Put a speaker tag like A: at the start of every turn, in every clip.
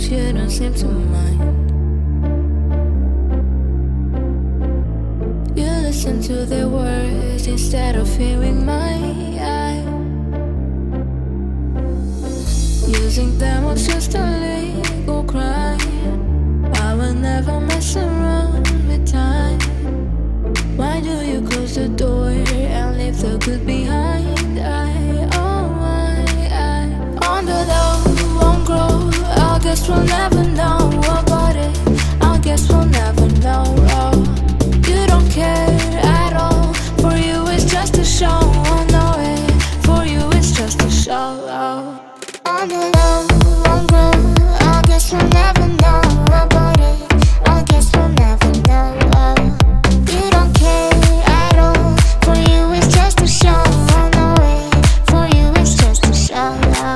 A: you don't seem to mind. You listen to their words instead of hearing mine. Using them was just a legal crime. I will never mess around with time. Why do you close the door and leave the good behind? On the low, won't grow. I guess we'll never know about it. I guess we'll never know. You don't care at all. For you it's just a show. I know it. For you it's just a show. On the low, won't grow. I guess we'll never know about it. I guess we'll never know. You don't care at all. For you it's just a show. I know it. For you it's just a show.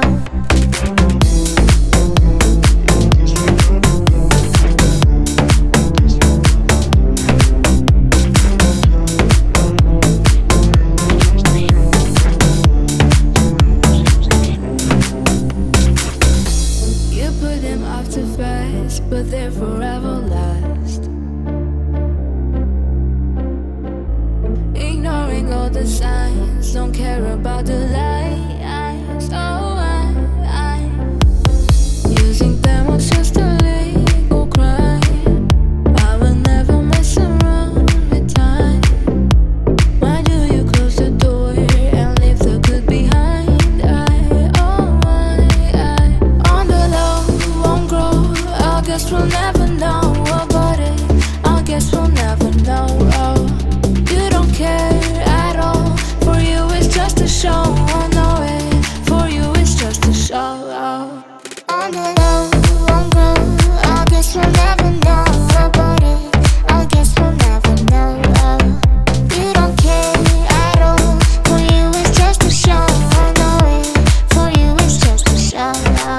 A: But they're forever last. Ignoring all the signs, don't care about the lies. Oh, using them was just a legal crime. I will never mess around with time. Why do you close the door and leave the good behind? On the low, won't grow. I guess we'll never know about it. I guess we'll never know. You don't care at all. For you it's just a show. I know it. For you it's just a show. On the low, won't grow. I guess we'll never know about it. I guess we'll never know. You don't care at all. For you it's just a show. I know it. For you it's just a show.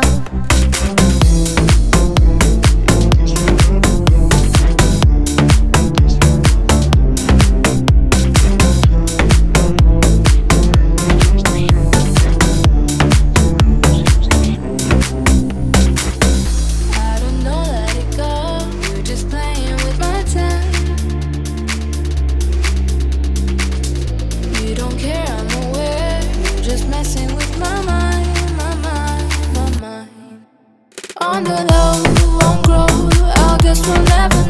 A: You don't care, I'm aware. You're just messing with my mind, my mind, my mind. On the low, won't grow. I guess we'll never